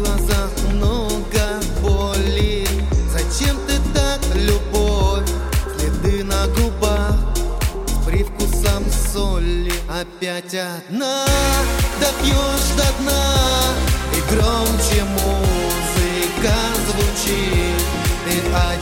глазах много боли. Зачем ты так, любовь? Следы на губах с привкусом соли. Опять одна, допьешь до дна, и громче музыка звучит. Ты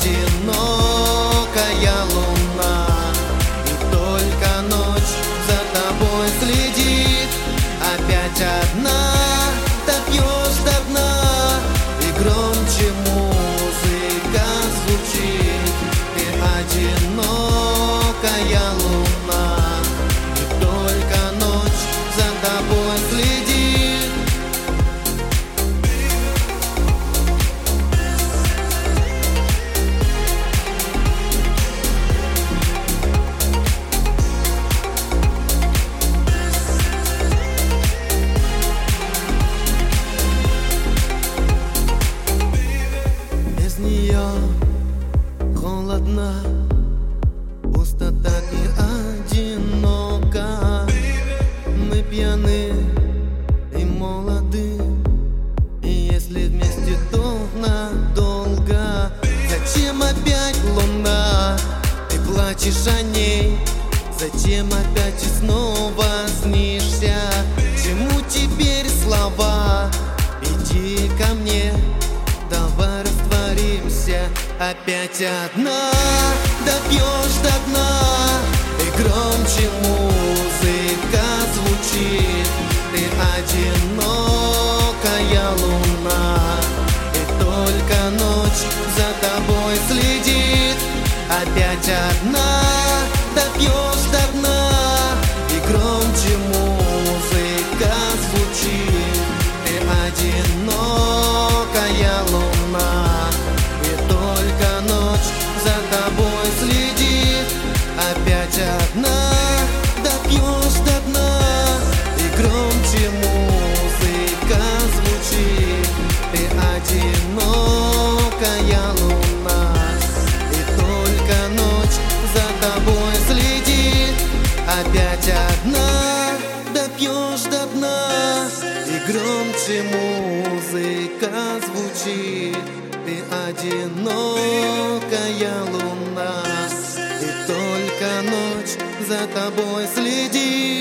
одинокая луна, и только ночь за тобой следит. Опять одна, допьешь до дна, и громче музыка звучит. Ты одинокая луна, и только ночь за тобой следит. Без нее холодно, пустота и одиноко. Мы пьяны и молоды, и если вместе, то надолго. Зачем опять луна? Ты плачешь о ней. Зачем опять и снова снишься? Чему теперь слова? Иди ко мне, давай растворимся. Опять одна, допьешь до дна, и громче музыка звучит. Ты одинокая луна, и только ночь за тобой следит. Опять одна, допьешь до дна, и громче музыка звучит. Ты одинокая луна, и только ночь за тобой следит. Опять одна, допьешь до дна, и громче музыка звучит. Ты одинокая луна, и только ночь за тобой следит. Опять одна, допьешь до дна, и громче музыка звучит. Ты одинокая луна, и только ночь за тобой следит.